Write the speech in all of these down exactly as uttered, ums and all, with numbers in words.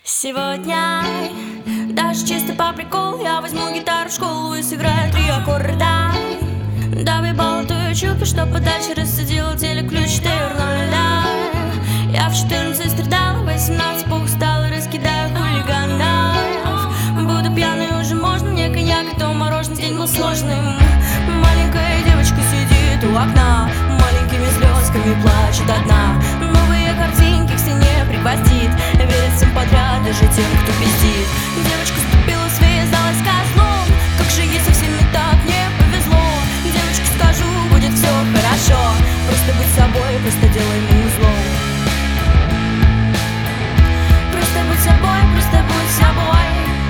Сегодня даже чисто по приколу я возьму гитару в школу и сыграю три аккорда. Давай болтаю чупи, чтоб подальше рассадила телеключ четырнадцать. Я в четырнадцать страдала, в восемнадцать поустала, раскидаю хулиганов. Буду пьяной, уже можно, мне коньяк и то мороженое. День был сложным. Маленькая девочка сидит у окна, маленькими слезками плачет одна. Новые картинки к стене пригвоздит, верит всем подряд, даже тем, кто пиздит. Девочка ступила, связалась козлом. Как же ей со всеми так не повезло. Девочке скажу, будет все хорошо. Просто будь собой, просто делай музлом. Просто будь собой, просто будь собой.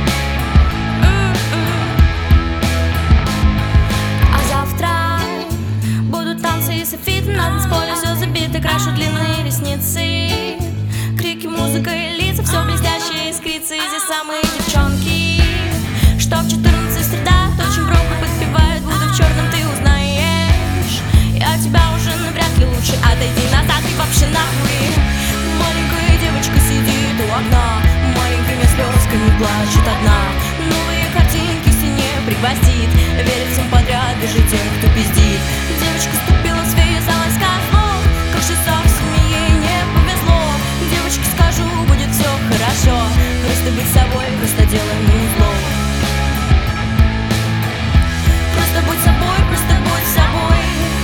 А завтра будут танцы и софиты, на танцполе все забито, крашу длинные ресницы. Крики, музыка и лица, все блестящее искрится. И здесь самые девчонки, что в четырнадцать среда, очень громко подпевают, буду в черном, ты узнаешь. Я тебя уже навряд ли, лучше отойди назад и вообще нахуй. Маленькая девочка сидит у окна, маленькими слезками плачет одна. Новые картинки в стене пригвоздит, верит всем подряд, даже тем, кто пиздит. Девочка ступила, связалась козлом. Как же совсем ей не повезло. Девочке скажу, будет все хорошо. Просто быть собой, просто делай музло. Просто будь собой, просто будь собой.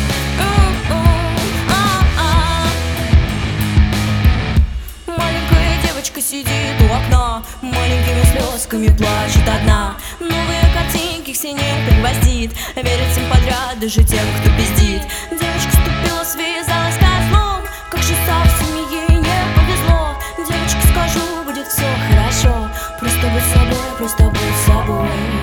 Маленькая девочка сидит у окна, маленькими слезками плачет одна. Новые картинки к стене пригвоздит, верит всем подряд, даже тем, кто пиздит. Девочка ступила, связалась козлом. Как же совсем ей не повезло. Девочке скажу, будет все хорошо. Просто будь собой, просто будь собой.